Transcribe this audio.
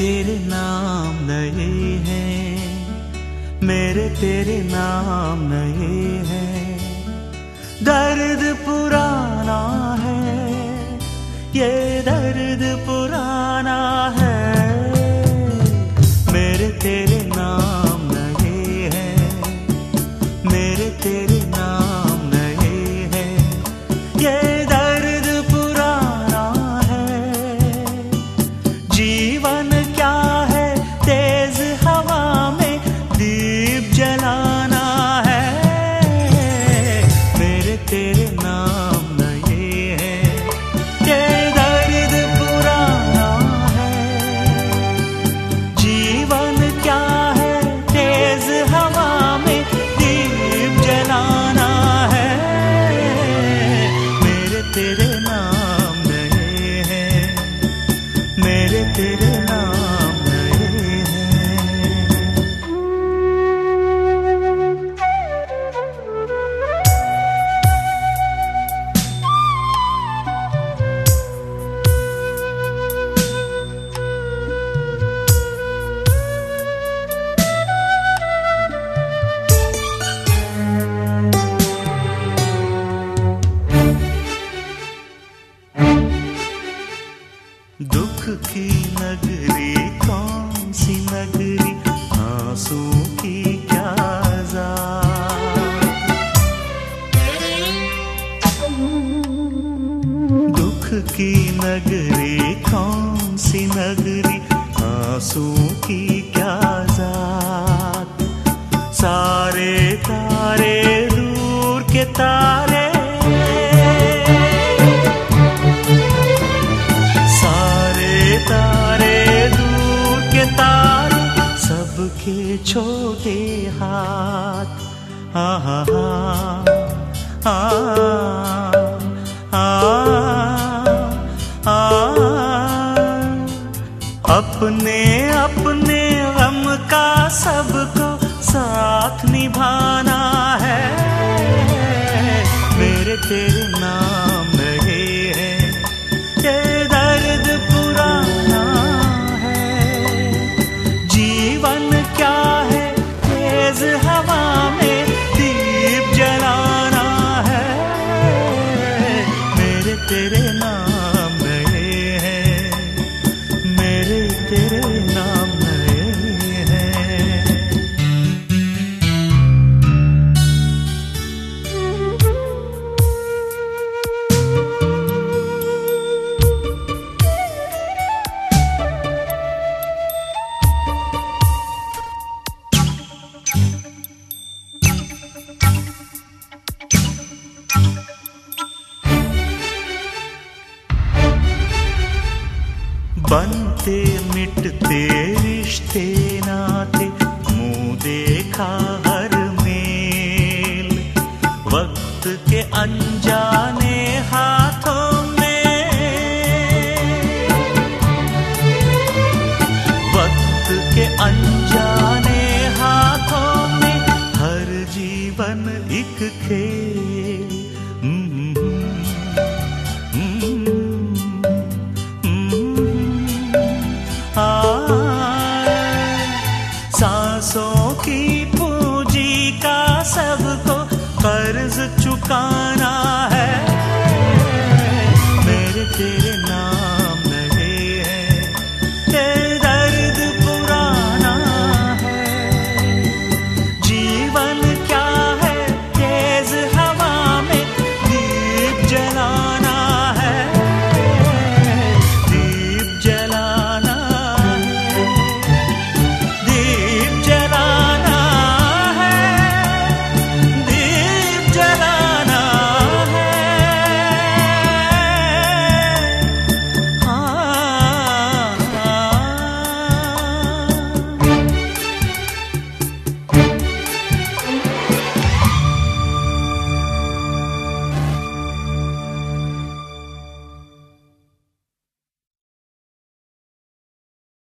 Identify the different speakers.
Speaker 1: तेरे नाम नए हैं, मेरे तेरे नाम नए हैं। दर्द पुराना है, ये दर्द पुराना है। मेरे तेरे नाम नए हैं, मेरे तेरे नाम नए हैं। ये दर्द पुराना है। जीवन क्या है, तेज हवा में दीप जलाना है। मेरे तेरे नाम नए हैं, ये दर्द पुराना है। जीवन क्या है, तेज हवा में दीप जलाना है। मेरे तेरे नाम नए हैं, मेरे तेरे नाम नए हैं। दुख की नगरी कौन सी नगरी, आंसू की क्या ज़ात। दुख की नगरी कौन सी नगरी, आंसू की क्या ज़ात। सारे तारे दूर के तारे, तारे दूर के तारे, सबके छोटे हाथ। आहा आ आ आ अपने अपने गम का सबको साथ निभाना है। मेरे तेरे नाम नए हैं, ये दर्द पुराना है। जीवन क्या है, तेज हवा में दीप जलाना है। मेरे तेरे नाम नए हैं, मेरे तेरे नाम नए हैं। बनते मिटते रिश्ते नाते, मुंह देखा हर मेल। वक्त के अनजाने हाथों में, वक्त के अनजाने हाथों में, हर जीवन एक खेल। सांसों की पूंजी का सबको कर्ज चुकाना है। मेरे तेरे